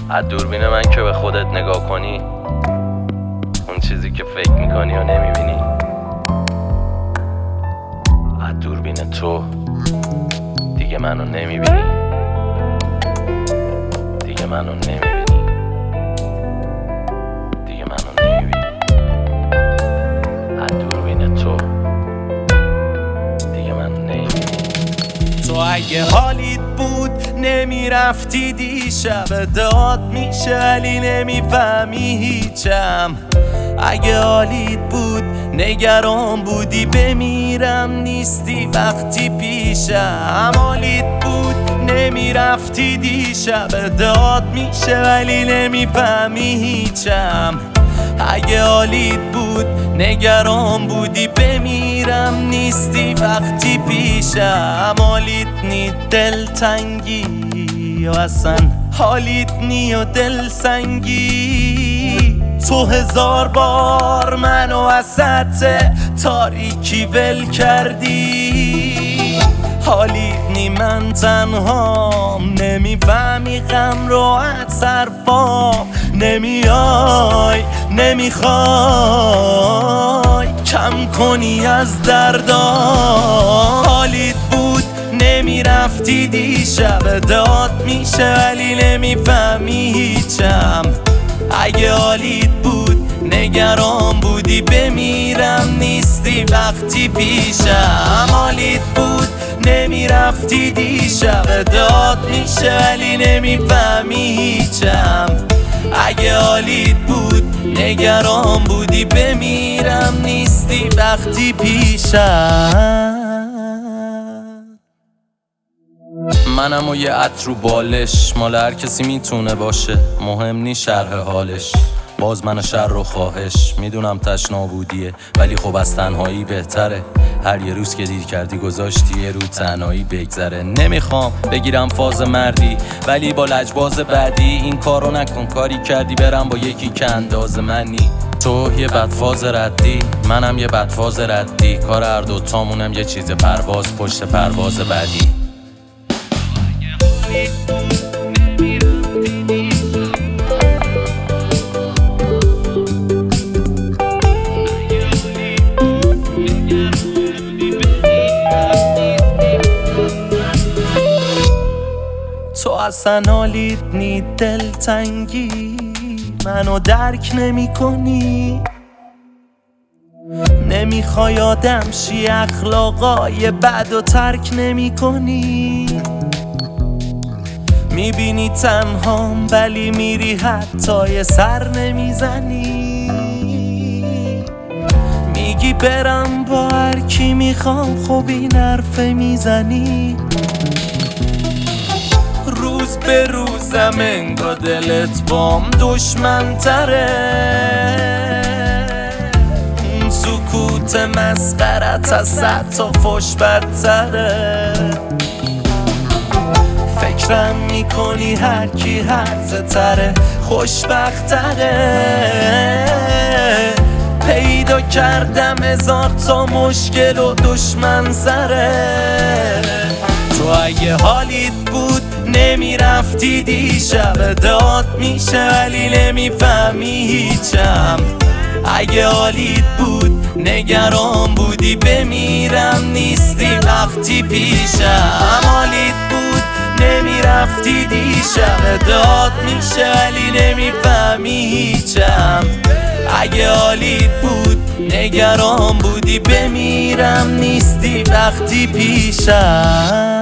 از دوربین من که به خودت نگاه کنی، اون چیزی که فکر میکنی و نمیبینی. از دوربین تو دیگه منو نمیبینی، دیگه منو نمیبینی، دیگه منو نمیبینی. از دوربین تو دیگه منو نمیبینی. تو اگه حالیت بود نمیرفتی دیشب، داد میشه ولی نمیفهمی هیچم. اگه حالیت بود نگران بودی بمیرم نیستی وقتی پیشم. حالیت بود نمیرفتی دیشب، داد میشه ولی نمیفهمی هیچم. اگه حالیت بود نگران بودی بمیرم نیستی وقتی پیشم. حالیت نی دلتنگی و اصلا حالیت نی و دلسنگی. تو 1000 بار منو وسط تاریکی ول کردی. حالیت نی من تنهام، نمیفهمی غم رو از حرفام. نمیای نمیخوای کم کنی از دردام. حالیت بود نمیرفتی دیشب، داد میشه ولی نمیفهمی هیچم. اگه حالیت بود نگران بودی بمیرم نیستی وقتی پیشم. حالیت بود نمیرفتی دیشب، داد میشه ولی نمیفهمی هیچم. اگه حالیت بود نگران بودی بمیرم نیستی وقتی پیشم. منم و یه عطر رو بالش، مال هر کسی میتونه باشه، مهم نی شرح حالش. باز من شر و خواهش میدونم تشنا بودیه، ولی خب از تنهایی بهتره. هر یه روز که دیر کردی گذاشتی یه رو تنهایی بگذره. نمیخوام بگیرم فاز مردی ولی با لجباز بعدی این کارو نکن. کاری کردی برم با یکی که انداز منی. تو یه بدفاز ردی، منم یه بدفاز ردی. کار هر دوتامونم یه چیز پرواز پشت پرواز بعدی. تو اصلا حالیت نی دلتنگی، منو درک نمی کنی. نمیخوای آدم شی، اخلاقای بد و ترک نمی کنی. میبینی تنهام ولی میری حتی یه سر نمیزنی. میگی برم با هر کی میخوام، خب این حرف میزنی. روز به روزم انگار دلت بام دشمن تره. اون سکوت مسخرت از 100 تا فش بدتره. فکرم میکنی هر کی هرزه تره خوشبختره. پیدا کردم 1000 تا مشکل و دشمن سره. تو اگه حالیت بود نمیرفتی دیشب، داد میشه ولی نمیفهمی هیچم. اگه حالیت بود نگران بودی بمیرم نیستی وقتی پیشم. حالیت بود نمیرفتی دیشب، داد میشه ولی نمیفهمی هیچم. اگه حالیت بود نگران بودی بمیرم نیستی وقتی پیشم.